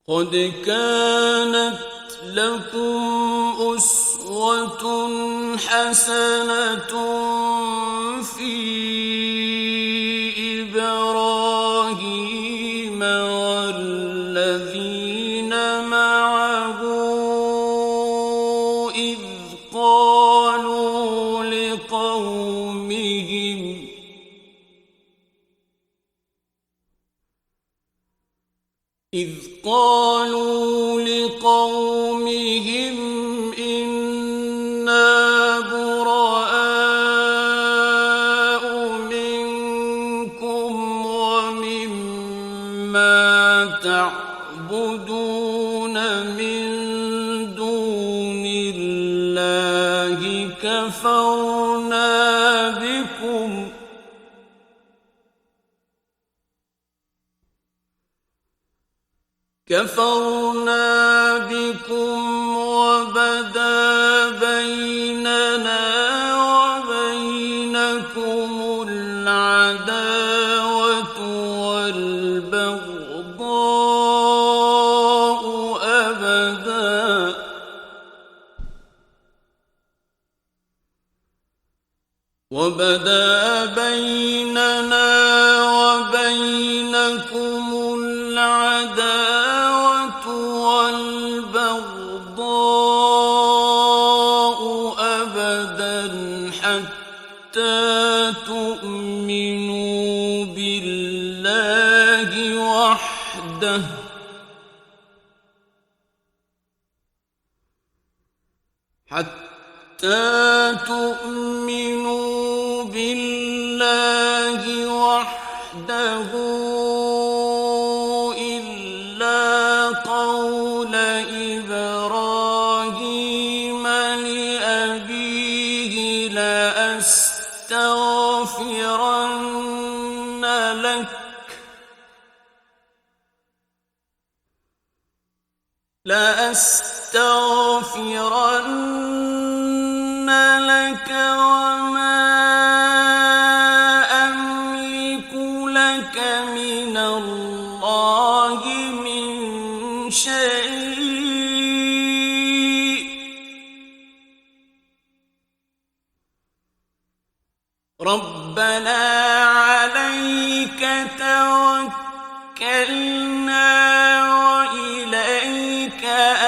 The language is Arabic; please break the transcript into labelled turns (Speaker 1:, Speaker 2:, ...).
Speaker 1: قد كانت لكم أسوة حسنة في إبراهيم والذين معه إذ قالوا لقومهم إنا براء منكم ومما تعبدون من دون الله كفرنا بكم وبدا بيننا وبينكم العداوة والبغضاء أبدا حتى تؤمنوا بالله وحده إلا قول إبراهيم لأبيه لأستغفرن لك وما أملك لك من الله من شيء ربنا عليك توكلنا وإليك